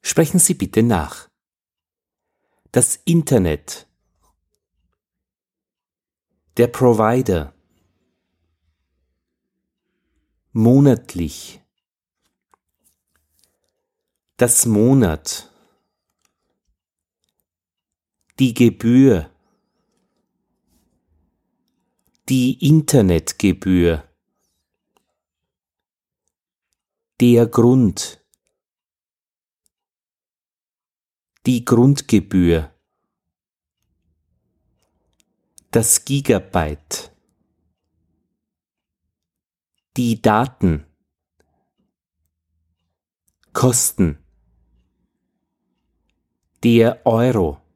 Sprechen Sie bitte nach. Das Internet. Der Provider. Monatlich. Das Monat. Die Gebühr. Die Internetgebühr. Der Grund. Die Grundgebühr. Das Gigabyte. Die Daten. Kosten. Der Euro.